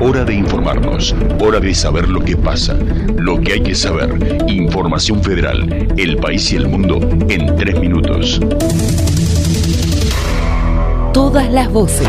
Hora de informarnos, hora de saber lo que pasa, lo que hay que saber. Información Federal, el país y el mundo en 3 minutos. Todas las voces.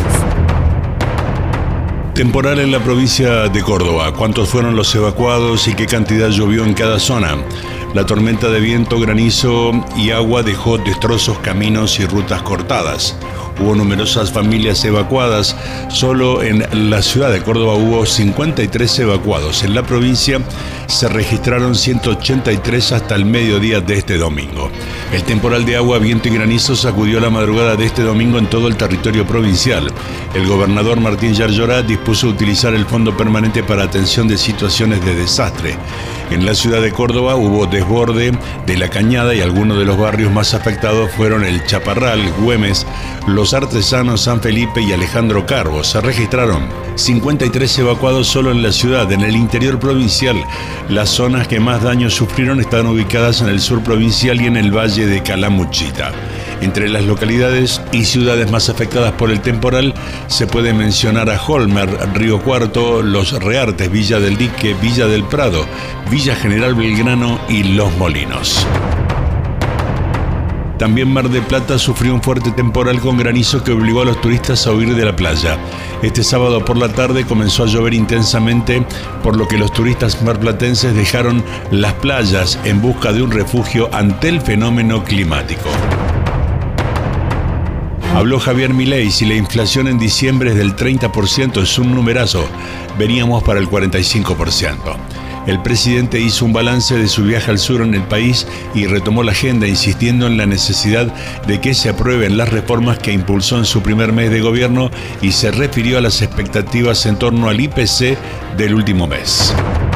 Temporal en la provincia de Córdoba. ¿Cuántos fueron los evacuados y qué cantidad llovió en cada zona? La tormenta de viento, granizo y agua dejó destrozos, caminos y rutas cortadas. Hubo numerosas familias evacuadas. Solo en la ciudad de Córdoba hubo 53 evacuados. En la provincia se registraron 183 hasta el mediodía de este domingo. El temporal de agua, viento y granizo sacudió la madrugada de este domingo en todo el territorio provincial. El gobernador Martín Yarlora dispuso utilizar el Fondo Permanente para Atención de Situaciones de Desastre. En la ciudad de Córdoba hubo desborde de la Cañada y algunos de los barrios más afectados fueron el Chaparral, Güemes, Los Artesanos, San Felipe y Alejandro Carbo. Se registraron 53 evacuados solo en la ciudad. En el interior provincial, las zonas que más daños sufrieron están ubicadas en el sur provincial y en el valle de Calamuchita. Entre las localidades y ciudades más afectadas por el temporal se puede mencionar a Holmer, Río Cuarto, Los Reartes, Villa del Dique, Villa del Prado, Villa General Belgrano y Los Molinos. También Mar del Plata sufrió un fuerte temporal con granizo que obligó a los turistas a huir de la playa. Este sábado por la tarde comenzó a llover intensamente, por lo que los turistas marplatenses dejaron las playas en busca de un refugio ante el fenómeno climático. Habló Javier Milei: si la inflación en diciembre es del 30%, es un numerazo. Veníamos para el 45%. El presidente hizo un balance de su viaje al sur en el país y retomó la agenda, insistiendo en la necesidad de que se aprueben las reformas que impulsó en su primer mes de gobierno y se refirió a las expectativas en torno al IPC del último mes.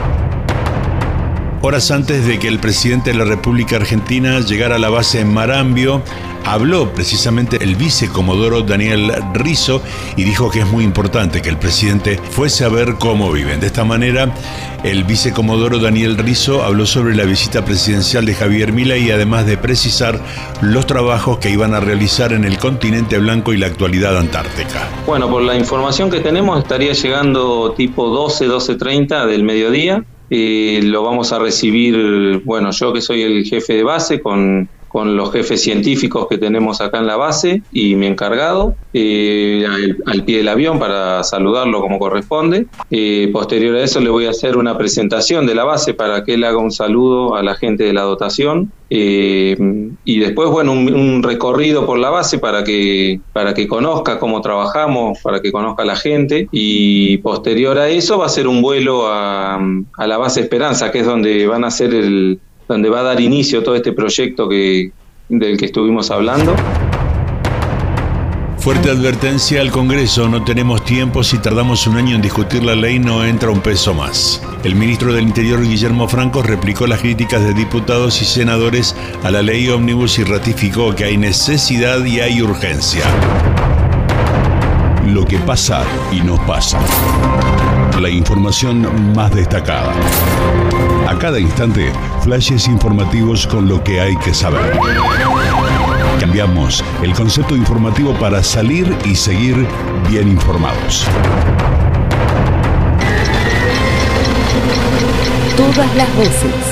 Horas antes de que el presidente de la República Argentina llegara a la base en Marambio, habló precisamente el vicecomodoro Daniel Rizzo y dijo que es muy importante que el presidente fuese a ver cómo viven. De esta manera, el vicecomodoro Daniel Rizzo habló sobre la visita presidencial de Javier Milei, además de precisar los trabajos que iban a realizar en el continente blanco y la actualidad antártica. Bueno, por la información que tenemos, estaría llegando tipo 12:30 del mediodía. Lo vamos a recibir, bueno, yo que soy el jefe de base con los jefes científicos que tenemos acá en la base y mi encargado, al pie del avión para saludarlo como corresponde. Posterior a eso le voy a hacer una presentación de la base para que él haga un saludo a la gente de la dotación. Y después, bueno, un recorrido por la base para que conozca cómo trabajamos, para que conozca a la gente, y posterior a eso va a ser un vuelo a la base Esperanza, que es donde donde va a dar inicio todo este proyecto del que estuvimos hablando. Fuerte advertencia al Congreso: no tenemos tiempo, si tardamos un año en discutir la ley no entra un peso más. El ministro del Interior, Guillermo Franco, replicó las críticas de diputados y senadores a la ley ómnibus y ratificó que hay necesidad y hay urgencia. Lo que pasa y nos pasa. La información más destacada. A cada instante, flashes informativos con lo que hay que saber. Cambiamos el concepto informativo para salir y seguir bien informados. Todas las voces.